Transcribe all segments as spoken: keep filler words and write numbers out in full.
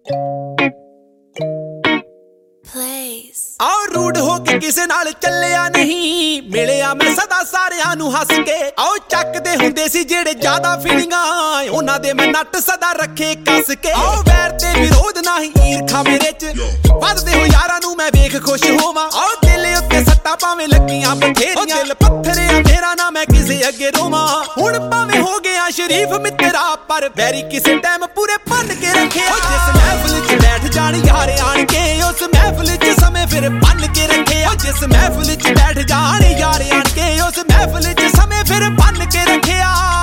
आओ रूड हो के किसे नाल चलिया नहीं, मिलिया मैं सदा सारियां नू हस के। आओ चकदे हुंदे सी जेड़े ज्यादा फीलिंगां, उन्हां दे मैं नट सदा रखे कस के। आओ वैर ते विरोध नाही ईरखा मेरे च, वधदे हो यारां नू मैं वेख खुश होवां। आओ दिल उत्ते सट्टा भावें लगियां बथेरियां, दिल पत्थर आ मेरा ना मैं किसे अगे रोवां। हुण भावें हो गया शरीफ मित्रा, पर वैरी किसे टाइम पूरे भन के रखे। जिस महफिल च बैठ जाण यारे आण के, उस महफिल च समय फिर बन के रखे। जिस महफिल च बैठ जाण यारे आण के, उस महफिल च समय फिर बन के रखे।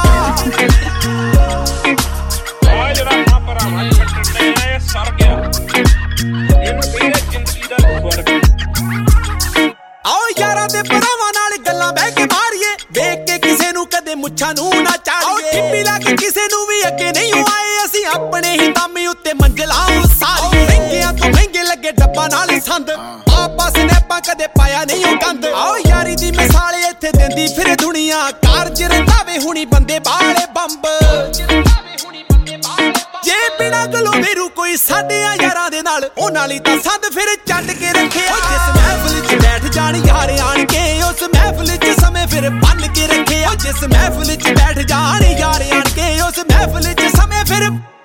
आओ यारां दे भरावां नाल गल्लां बह के मारीए, देख के किसे नू कदे मुच्छां नू ना चाड़ीए। ठिप्पी ला के किसे नू भी अगे नहीं आए, असीं अपने ही दम उत्ते मंजिलां सारी। महंगियां तो महंगे लगे डब्बा नाल संद, आपा स्नैपां कदे पाया नहीं ओ गंद। आओ यारी दी मिसाल इत्थे देंदी फिर दुनिया, कारज रंधावे हुणी बंदे बाले बंब। जे बिना गलों मेरू कोई साडे यारां दे नाल, उन्हां लई तां संद फिर चंड के रखे। जिस महफिल च बैठ जाण यारे आण के, उस महफिल च समय फिर बन के रखे। जिस महफिल च बैठ जाण यारे आण के, उस महफिल च समय फिर।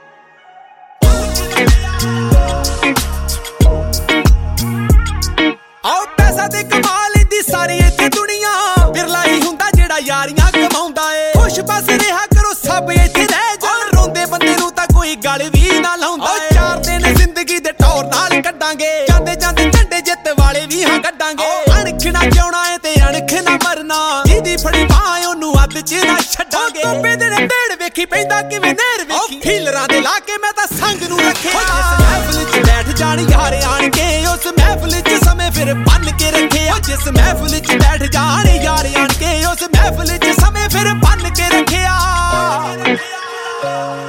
आओ पैसा ते कमा लैंदी सारी इत्थे दुनिया, बिरला ही हुंदा जेड़ा यारियां कमाउंदा ए। खुश बस रेहा करो सब इत्थे रह जाण, रोंदे बंदे नू तां कोई गल भी ना लाउंदा। चार दिन जिंदगी दे टौर नाल कड्डांगे, जांदे जांदे झंडे जिੱਤ वाले भी हां कड्डांगे। अणख ना जिउणा ए ते अणख ना मरना, जिहदी फड़ी बाह ओनू अद्द च ना छड्डांगे। तोपे दे ढेड़ वेखी पैंदा किवें नਹਿਰ वेखी, फीलरां दे ला के मैं तां संग नू रखे। जिस महफिल च बैठ जाण यारे आण के, उस महफिल च समय फिर बन के रखे। जिस महफिल च बैठ जाण यारे आण के, उस महफिल च समय फिर बन के रखे।